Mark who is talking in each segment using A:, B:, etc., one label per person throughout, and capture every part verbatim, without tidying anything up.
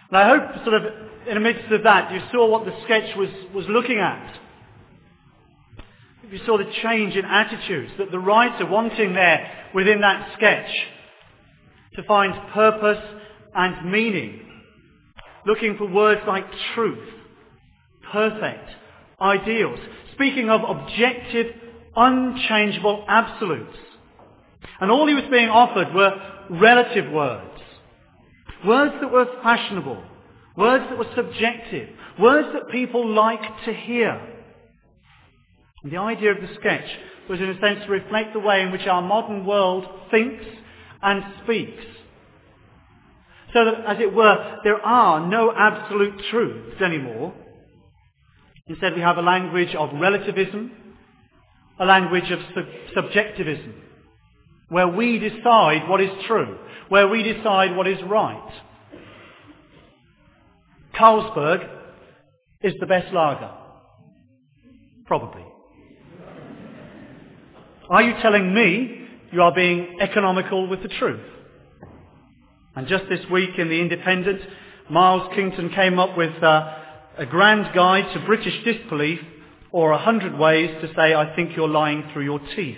A: And I hope sort of in the midst of that you saw what the sketch was, was looking at. You saw the change in attitudes that the writer wanting there within that sketch to find purpose and meaning, looking for words like truth, perfect, ideals, speaking of objective, unchangeable absolutes. And all he was being offered were relative words, words that were fashionable, words that were subjective, words that people like to hear. And the idea of the sketch was in a sense to reflect the way in which our modern world thinks and speaks. So that, as it were, there are no absolute truths anymore. Instead we have a language of relativism, a language of sub- subjectivism, where we decide what is true, where we decide what is right. Carlsberg is the best lager. Probably. Are you telling me you are being economical with the truth? And just this week in The Independent, Miles Kington came up with uh, a grand guide to British disbelief, or a hundred ways to say, I think you're lying through your teeth.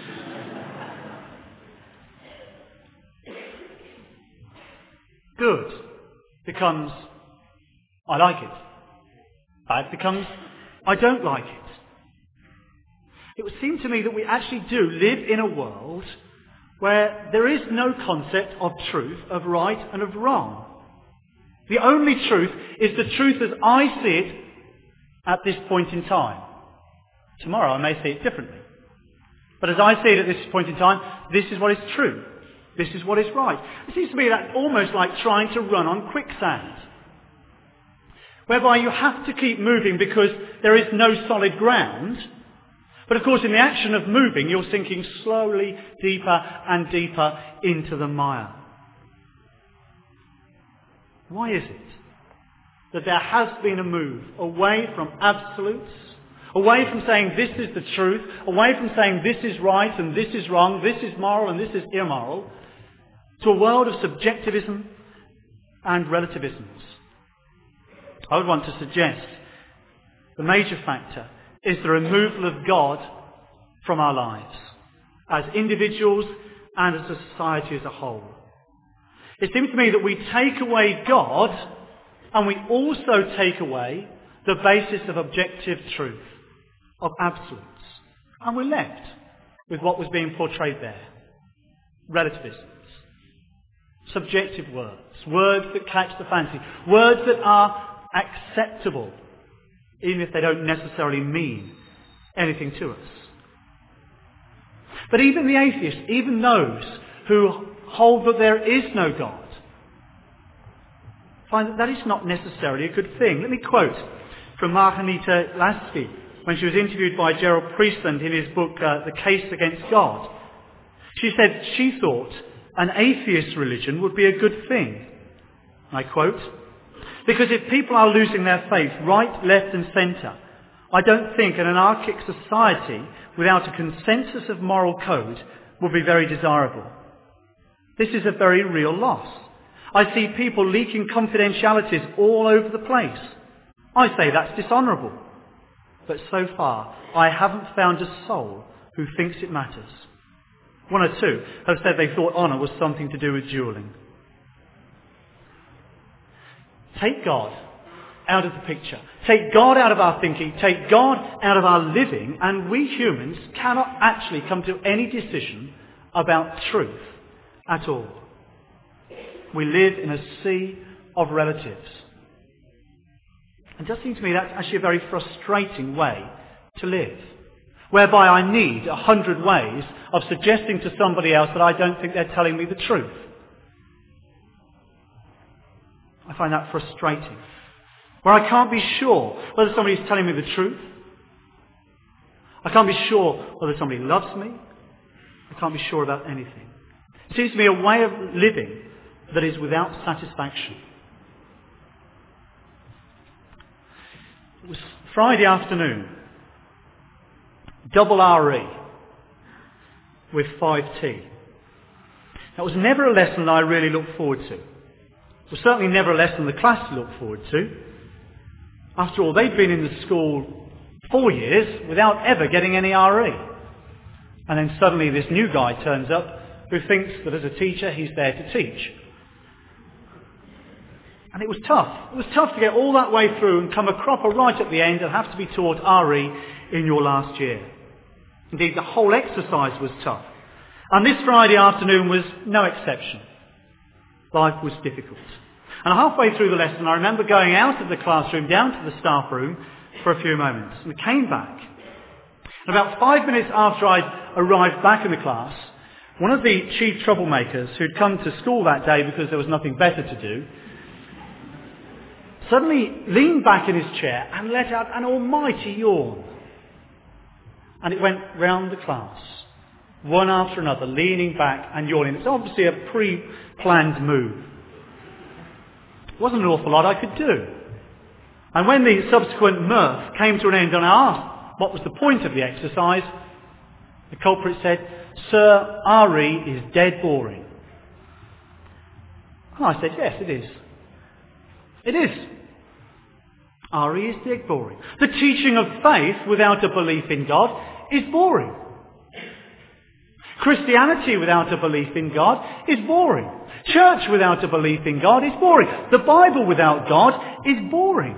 A: Good becomes, I like it. Bad becomes, I don't like it. It would seem to me that we actually do live in a world where there is no concept of truth, of right and of wrong. The only truth is the truth as I see it at this point in time. Tomorrow I may see it differently. But as I see it at this point in time, this is what is true. This is what is right. It seems to me that's almost like trying to run on quicksand, whereby you have to keep moving because there is no solid ground. But of course, in the action of moving, you're sinking slowly deeper and deeper into the mire. Why is it that there has been a move away from absolutes, away from saying this is the truth, away from saying this is right and this is wrong, this is moral and this is immoral, to a world of subjectivism and relativisms? I would want to suggest the major factor is the removal of God from our lives, as individuals and as a society as a whole. It seems to me that we take away God and we also take away the basis of objective truth, of absolutes. And we're left with what was being portrayed there. Relativisms. Subjective words. Words that catch the fancy. Words that are acceptable, even if they don't necessarily mean anything to us. But even the atheists, even those who hold that there is no God, find that that is not necessarily a good thing. Let me quote from Margarita Lasky when she was interviewed by Gerald Priestland in his book, uh, The Case Against God. She said she thought an atheist religion would be a good thing. I quote, "Because if people are losing their faith right, left and centre, I don't think an anarchic society without a consensus of moral code would be very desirable. This is a very real loss. I see people leaking confidentialities all over the place. I say that's dishonourable. But so far, I haven't found a soul who thinks it matters." One or two have said they thought honour was something to do with duelling. Take God out of the picture. Take God out of our thinking. Take God out of our living, and we humans cannot actually come to any decision about truth at all. We live in a sea of relatives. It does seem to me that's actually a very frustrating way to live, whereby I need a hundred ways of suggesting to somebody else that I don't think they're telling me the truth. I find that frustrating, where I can't be sure whether somebody is telling me the truth. I can't be sure whether somebody loves me. I can't be sure about anything. It seems to me a way of living that is without satisfaction. It was Friday afternoon, double R E with five T. That was never a lesson that I really looked forward to. was certainly never a lesson the class to look forward to. After all, they'd been in the school four years without ever getting any R E. And then suddenly this new guy turns up who thinks that as a teacher he's there to teach. And it was tough. It was tough to get all that way through and come a cropper right at the end and have to be taught R E in your last year. Indeed, the whole exercise was tough. And this Friday afternoon was no exception. Life was difficult. And halfway through the lesson, I remember going out of the classroom down to the staff room for a few moments. And I came back. And about five minutes after I'd arrived back in the class, one of the chief troublemakers who'd come to school that day because there was nothing better to do, suddenly leaned back in his chair and let out an almighty yawn. And it went round the class, one after another, leaning back and yawning. It's obviously a pre-planned move. It wasn't an awful lot I could do. And when the subsequent mirth came to an end and I asked what was the point of the exercise, the culprit said, "Sir, R E is dead boring." And I said, "Yes, it is. It is. R E is dead boring. The teaching of faith without a belief in God is boring. Christianity without a belief in God is boring. Church without a belief in God is boring. The Bible without God is boring."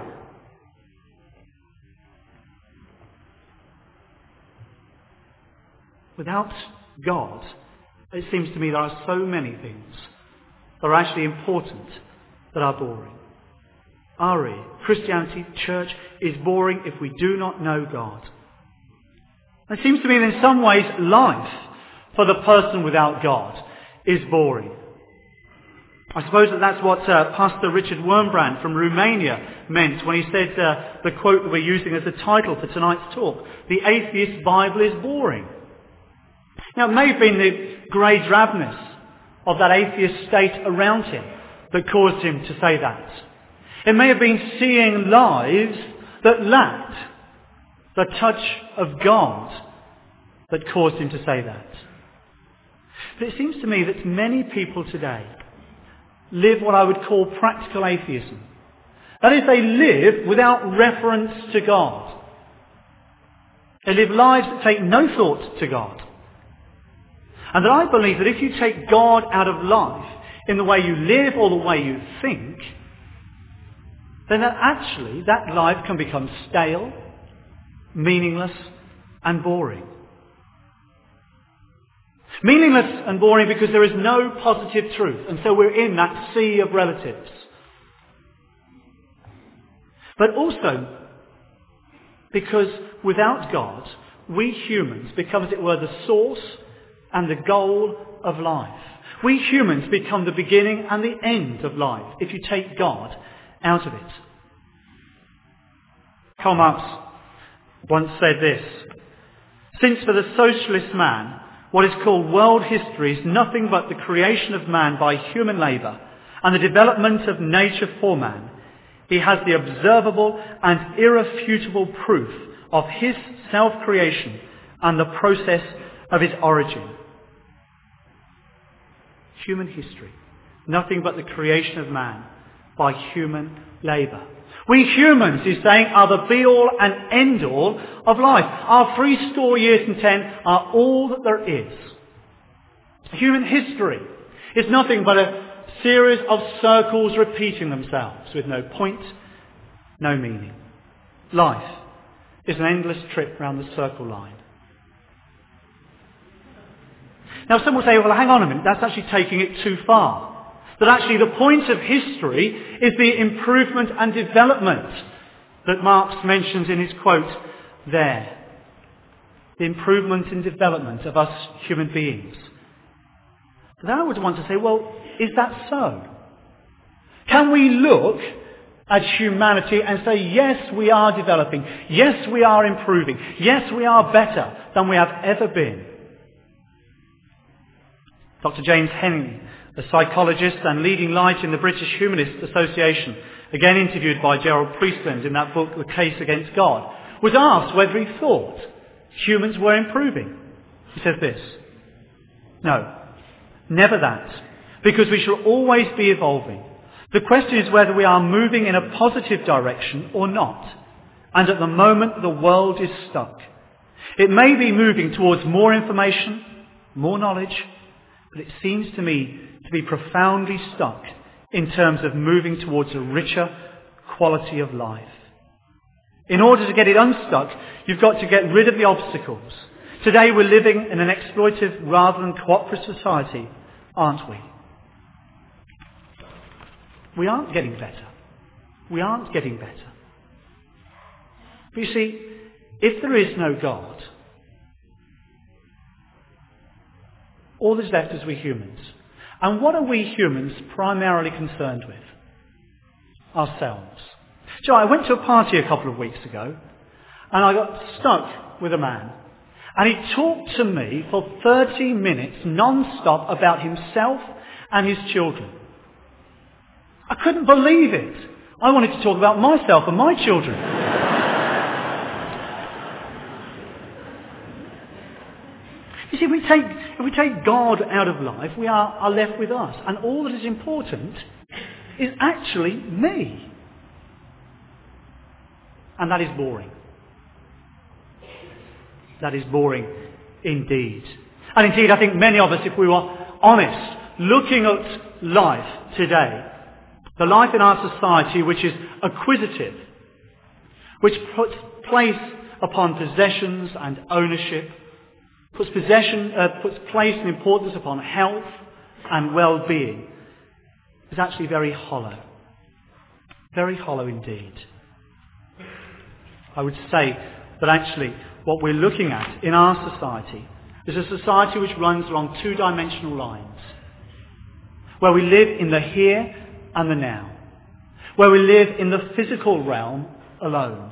A: Without God, it seems to me there are so many things that are actually important that are boring. R E, Christianity, church, is boring if we do not know God. It seems to me that in some ways life for the person without God is boring. I suppose that that's what uh, Pastor Richard Wurmbrand from Romania meant when he said uh, the quote that we're using as the title for tonight's talk, "The atheist Bible is boring." Now, it may have been the grey drabness of that atheist state around him that caused him to say that. It may have been seeing lives that lacked the touch of God that caused him to say that. But it seems to me that many people today live what I would call practical atheism. That is, they live without reference to God. They live lives that take no thought to God. And that I believe that if you take God out of life in the way you live or the way you think, then that actually that life can become stale, meaningless and boring. Meaningless and boring because there is no positive truth, and so we're in that sea of relatives. But also because without God, we humans become, as it were, the source and the goal of life. We humans become the beginning and the end of life if you take God out of it. Karl Marx once said this: "Since for the socialist man, what is called world history is nothing but the creation of man by human labour and the development of nature for man, he has the observable and irrefutable proof of his self-creation and the process of his origin." Human history, nothing but the creation of man by human labour. We humans, he's saying, are the be-all and end-all of life. Our three score years and ten are all that there is. Human history is nothing but a series of circles repeating themselves with no point, no meaning. Life is an endless trip round the circle line. Now some will say, well, hang on a minute, that's actually taking it too far. That actually the point of history is the improvement and development that Marx mentions in his quote there. The improvement and development of us human beings. But then I would want to say, well, is that so? Can we look at humanity and say, yes, we are developing. Yes, we are improving. Yes, we are better than we have ever been. Doctor James Henning, a psychologist and leading light in the British Humanist Association, again interviewed by Gerald Priestland in that book, The Case Against God, was asked whether he thought humans were improving. He says this: "No, never that, because we shall always be evolving. The question is whether we are moving in a positive direction or not. And at the moment, the world is stuck. It may be moving towards more information, more knowledge, but it seems to me to be profoundly stuck in terms of moving towards a richer quality of life. In order to get it unstuck, you've got to get rid of the obstacles. Today we're living in an exploitive rather than cooperative society, aren't we? We aren't getting better. We aren't getting better. But you see, if there is no God, all that's left is we humans. And what are we humans primarily concerned with? Ourselves. So I went to a party a couple of weeks ago, and I got stuck with a man. And he talked to me for thirty minutes non-stop about himself and his children. I couldn't believe it. I wanted to talk about myself and my children. You see, if we take, if we take God out of life, we are, are left with us. And all that is important is actually me. And that is boring. That is boring indeed. And indeed, I think many of us, if we were honest, looking at life today, the life in our society which is acquisitive, which puts place upon possessions and ownership, puts possession, uh, puts place and importance upon health and well-being, is actually very hollow. Very hollow indeed. I would say that actually what we're looking at in our society is a society which runs along two-dimensional lines, where we live in the here and the now, where we live in the physical realm alone.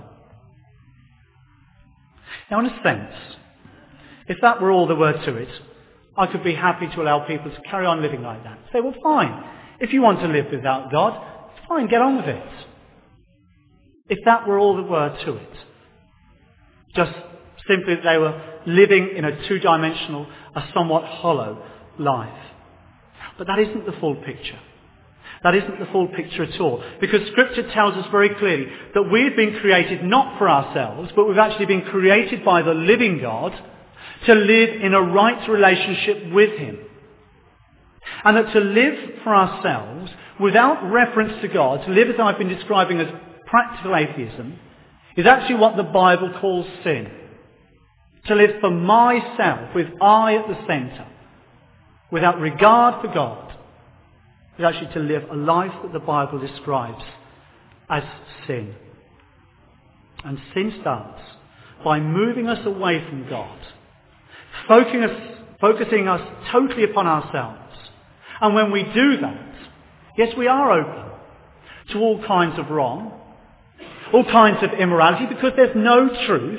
A: Now, in a sense, if that were all there were to it, I could be happy to allow people to carry on living like that. Say, well, fine. If you want to live without God, fine, get on with it. If that were all there were to it. Just simply that they were living in a two-dimensional, a somewhat hollow life. But that isn't the full picture. That isn't the full picture at all. Because Scripture tells us very clearly that we've been created not for ourselves, but we've actually been created by the living God to live in a right relationship with Him. And that to live for ourselves, without reference to God, to live as I've been describing as practical atheism, is actually what the Bible calls sin. To live for myself, with I at the centre, without regard for God, is actually to live a life that the Bible describes as sin. And sin starts by moving us away from God, focusing us, focusing us totally upon ourselves. And when we do that, yes, we are open to all kinds of wrong, all kinds of immorality, because there's no truth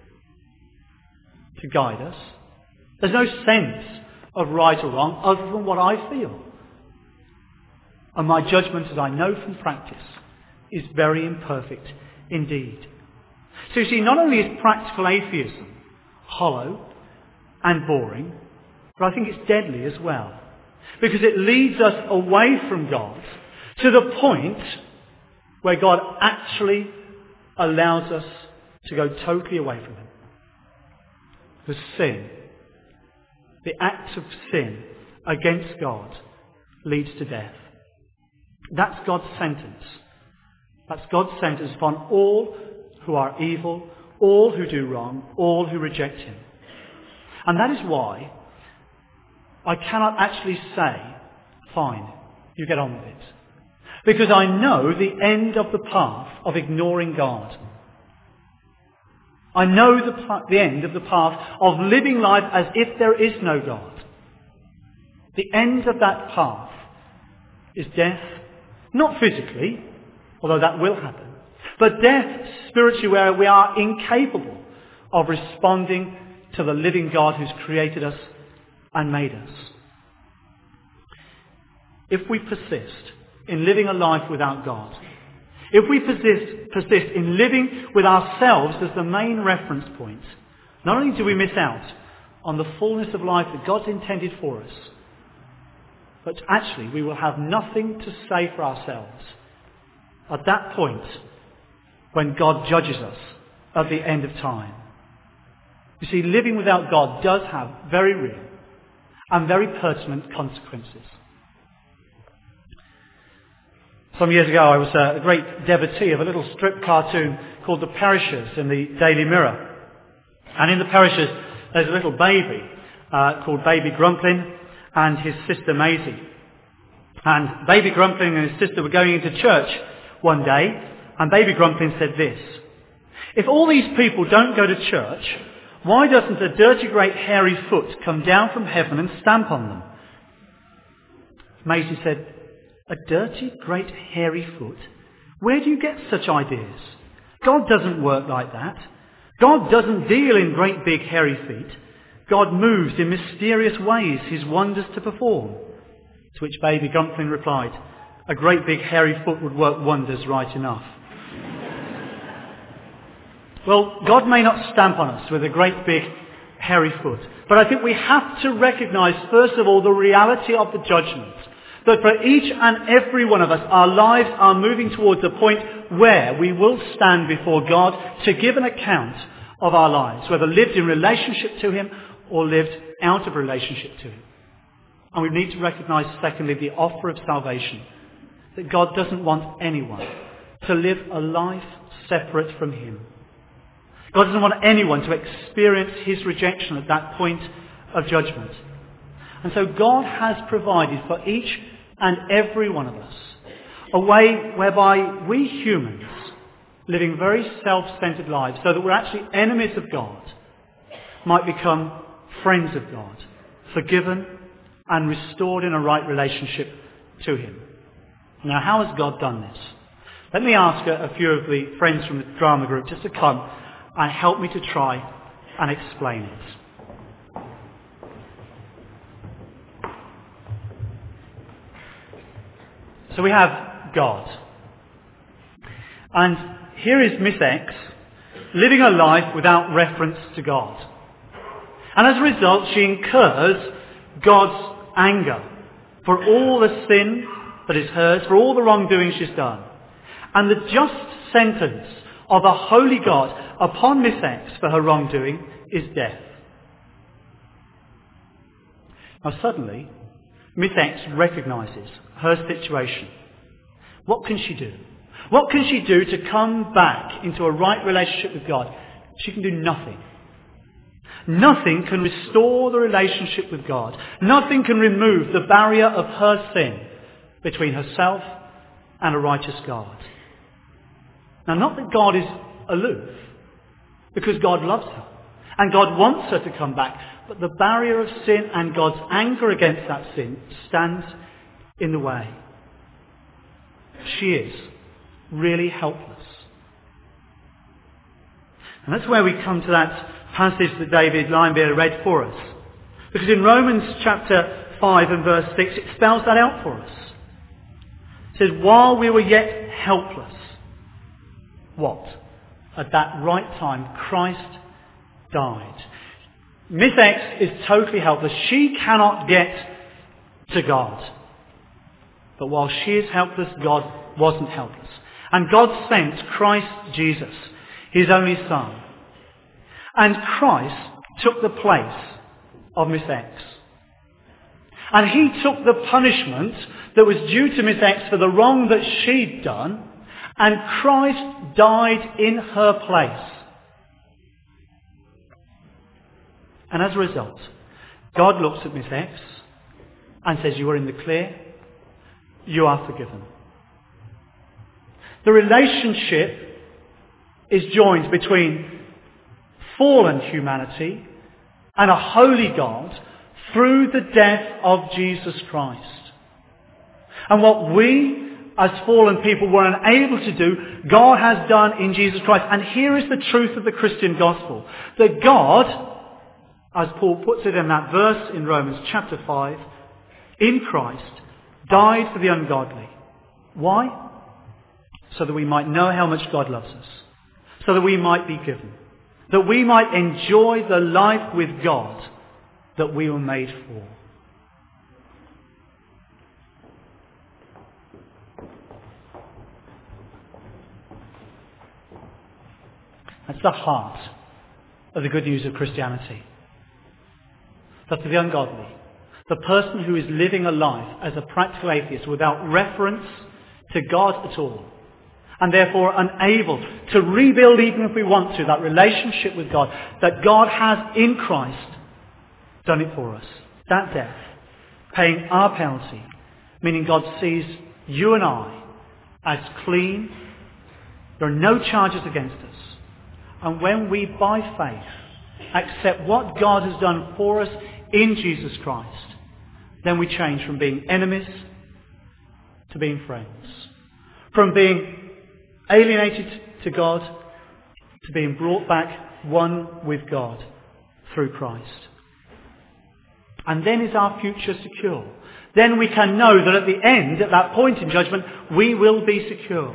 A: to guide us. There's no sense of right or wrong other than what I feel. And my judgment, as I know from practice, is very imperfect indeed. So you see, not only is practical atheism hollow and boring, but I think it's deadly as well. Because it leads us away from God to the point where God actually allows us to go totally away from Him. Because sin, the act of sin against God, leads to death. That's God's sentence. That's God's sentence upon all who are evil, all who do wrong, all who reject Him. And that is why I cannot actually say, fine, you get on with it. Because I know the end of the path of ignoring God. I know the, the end of the path of living life as if there is no God. The end of that path is death, not physically, although that will happen, but death spiritually, where we are incapable of responding to the living God who's created us and made us. If we persist in living a life without God, if we persist, persist in living with ourselves as the main reference point, not only do we miss out on the fullness of life that God's intended for us, But actually we will have nothing to say for ourselves at that point when God judges us at the end of time. You see, living without God does have very real and very pertinent consequences. Some years ago I was a great devotee of a little strip cartoon called The Perishers in the Daily Mirror. And in The Perishers there's a little baby uh, called Baby Grumplin and his sister Maisie. And Baby Grumplin and his sister were going into church one day, and Baby Grumplin said this: "If all these people don't go to church, why doesn't a dirty great hairy foot come down from heaven and stamp on them?" Maisie said, "A dirty great hairy foot? Where do you get such ideas? God doesn't work like that. God doesn't deal in great big hairy feet. God moves in mysterious ways his wonders to perform." To which Baby Grumplin replied, "A great big hairy foot would work wonders right enough." Well, God may not stamp on us with a great big hairy foot, but I think we have to recognise first of all the reality of the judgment. That for each and every one of us, our lives are moving towards a point where we will stand before God to give an account of our lives, whether lived in relationship to him or lived out of relationship to him. And we need to recognise, secondly, the offer of salvation. That God doesn't want anyone to live a life separate from him. God doesn't want anyone to experience his rejection at that point of judgment. And so God has provided for each and every one of us a way whereby we humans, living very self-centred lives, so that we're actually enemies of God, might become friends of God, forgiven and restored in a right relationship to him. Now, how has God done this? Let me ask a, a few of the friends from the drama group just to come and help me to try and explain it. So we have God. And here is Miss X living a life without reference to God. And as a result, she incurs God's anger for all the sin that is hers, for all the wrongdoing she's done. And the just sentence of a holy God upon Miss X for her wrongdoing is death. Now suddenly, Miss X recognises her situation. What can she do? What can she do to come back into a right relationship with God? She can do nothing. Nothing can restore the relationship with God. Nothing can remove the barrier of her sin between herself and a righteous God. Now, not that God is aloof, because God loves her and God wants her to come back, but the barrier of sin and God's anger against that sin stands in the way. She is really helpless. And that's where we come to that passage that David Linebeer read for us. Because in Romans chapter five and verse six, it spells that out for us. It says, while we were yet helpless, what? At that right time, Christ died. Miss X is totally helpless. She cannot get to God. But while she is helpless, God wasn't helpless. And God sent Christ Jesus, his only Son. And Christ took the place of Miss X. And he took the punishment that was due to Miss X for the wrong that she'd done, and Christ died in her place. And as a result, God looks at Miss X and says, you are in the clear, you are forgiven. The relationship is joined between fallen humanity and a holy God through the death of Jesus Christ. And what we as fallen people were unable to do, God has done in Jesus Christ. And here is the truth of the Christian gospel. That God, as Paul puts it in that verse in Romans chapter five, in Christ, died for the ungodly. Why? So that we might know how much God loves us. So that we might be given. That we might enjoy the life with God that we were made for. That's the heart of the good news of Christianity. That for the ungodly, the person who is living a life as a practical atheist without reference to God at all, and therefore unable to rebuild, even if we want to, that relationship with God, that God has in Christ done it for us. That death, paying our penalty, meaning God sees you and I as clean. There are no charges against us. And when we, by faith, accept what God has done for us in Jesus Christ, then we change from being enemies to being friends. From being alienated to God to being brought back one with God through Christ. And then is our future secure. Then we can know that at the end, at that point in judgment, we will be secure.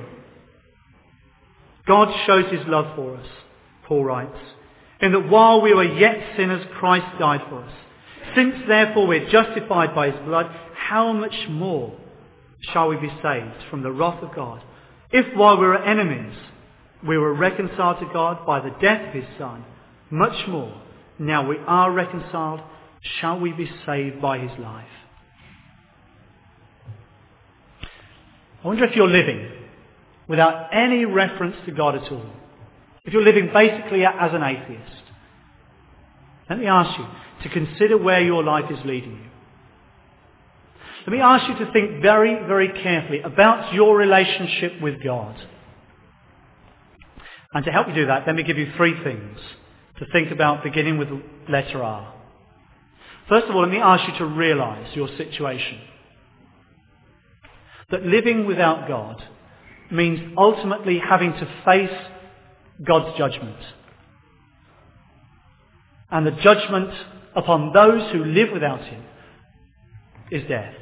A: God shows his love for us, Paul writes, in that while we were yet sinners, Christ died for us. Since therefore we're justified by his blood, how much more shall we be saved from the wrath of God? If while we were enemies, we were reconciled to God by the death of his Son, much more, now we are reconciled, shall we be saved by his life? I wonder if you're living without any reference to God at all. If you're living basically as an atheist. Let me ask you to consider where your life is leading you. Let me ask you to think very, very carefully about your relationship with God. And to help you do that, let me give you three things to think about, beginning with the letter R. First of all, let me ask you to realise your situation. That living without God means ultimately having to face God's judgment. And the judgment upon those who live without him is death.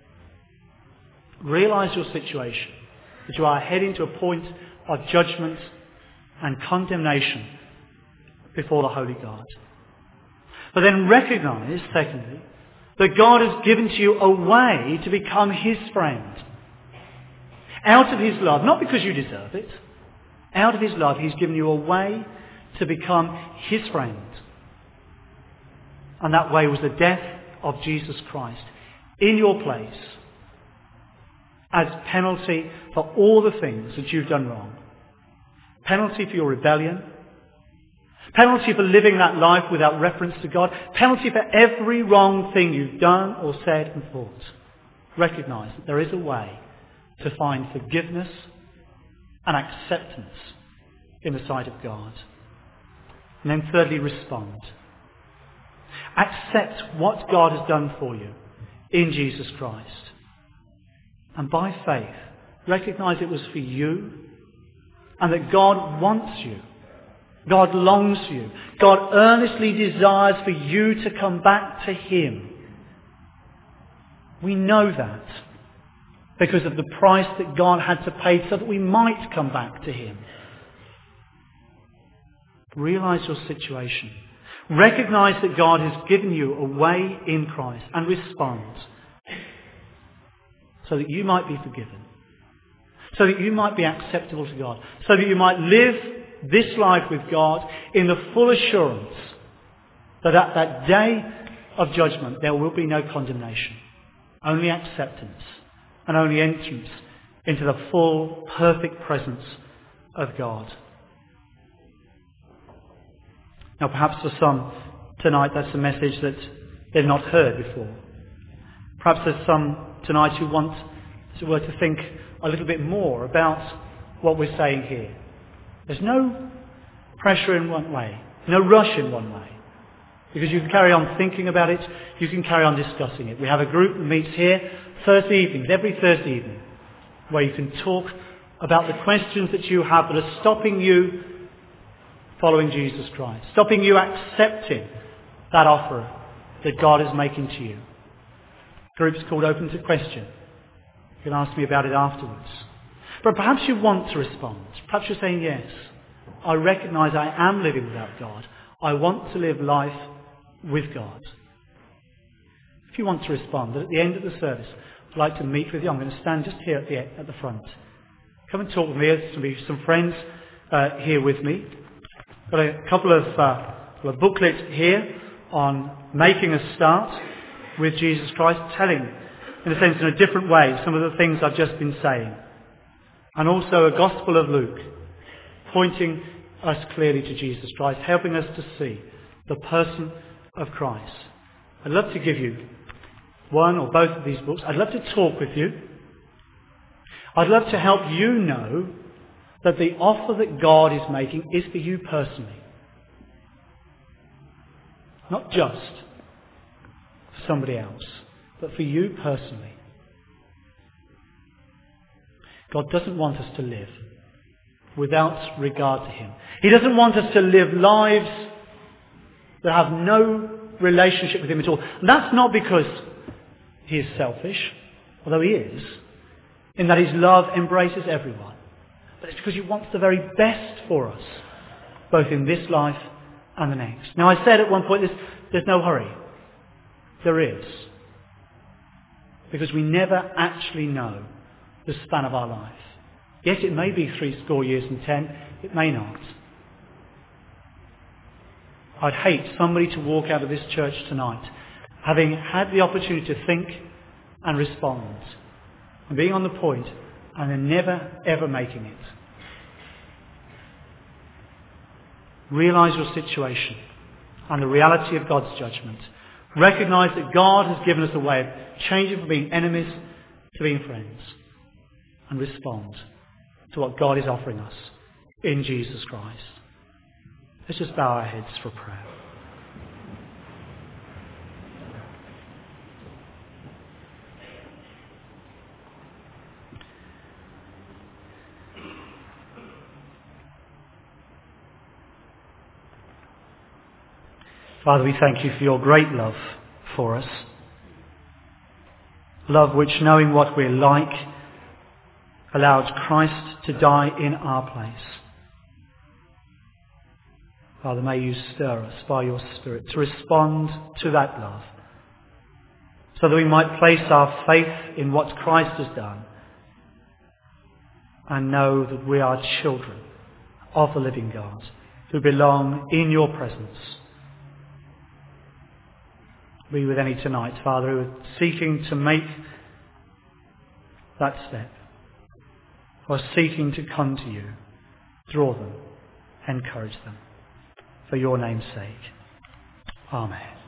A: Realise your situation, that you are heading to a point of judgment and condemnation before the Holy God. But then recognise, secondly, that God has given to you a way to become his friend. Out of his love, not because you deserve it, out of his love he's given you a way to become his friend. And that way was the death of Jesus Christ in your place as penalty for all the things that you've done wrong. Penalty for your rebellion. Penalty for living that life without reference to God. Penalty for every wrong thing you've done or said and thought. Recognise that there is a way to find forgiveness and acceptance in the sight of God. And then thirdly, respond. Accept what God has done for you in Jesus Christ. And by faith, recognise it was for you and that God wants you. God longs for you. God earnestly desires for you to come back to him. We know that because of the price that God had to pay so that we might come back to him. Realise your situation. Recognise that God has given you a way in Christ and respond so that you might be forgiven, so that you might be acceptable to God, so that you might live this life with God in the full assurance that at that day of judgment there will be no condemnation, only acceptance and only entrance into the full, perfect presence of God. Now perhaps for some tonight that's a message that they've not heard before. Perhaps there's some tonight who want to, were to think a little bit more about what we're saying here. There's no pressure in one way, no rush in one way. Because you can carry on thinking about it, you can carry on discussing it. We have a group that meets here Thursday evenings, every Thursday evening, where you can talk about the questions that you have that are stopping you following Jesus Christ, stopping you accepting that offer that God is making to you. Group's called Open to Question. You can ask me about it afterwards. But perhaps you want to respond. Perhaps you're saying, yes, I recognise I am living without God. I want to live life with God. If you want to respond, that at the end of the service, I'd like to meet with you. I'm going to stand just here at the, at the front. Come and talk with me. There's going to be some friends uh, here with me. Got a couple of, uh, couple of booklets here on making a start with Jesus Christ, telling, in a sense, in a different way, some of the things I've just been saying. And also a Gospel of Luke, pointing us clearly to Jesus Christ, helping us to see the person of Christ. I'd love to give you one or both of these books. I'd love to talk with you. I'd love to help you know that the offer that God is making is for you personally. Not just for somebody else, but for you personally. God doesn't want us to live without regard to Him. He doesn't want us to live lives that have no relationship with Him at all. And that's not because He is selfish, although He is, in that His love embraces everyone. But it's because He wants the very best for us, both in this life and the next. Now, I said at one point, there's, there's no hurry. There is. Because we never actually know the span of our life. Yes, it may be three score years and ten. It may not. I'd hate somebody to walk out of this church tonight having had the opportunity to think and respond and being on the point and then never ever making it. Realise your situation and the reality of God's judgment. Recognise that God has given us a way of changing from being enemies to being friends. And respond to what God is offering us in Jesus Christ. Let's just bow our heads for prayer. Father, we thank you for your great love for us. Love which, knowing what we're like, allowed Christ to die in our place. Father, may you stir us by your Spirit to respond to that love, so that we might place our faith in what Christ has done and know that we are children of the living God who belong in your presence. Be with any tonight, Father, who are seeking to make that step, or seeking to come to you. Draw them, encourage them, for your name's sake. Amen.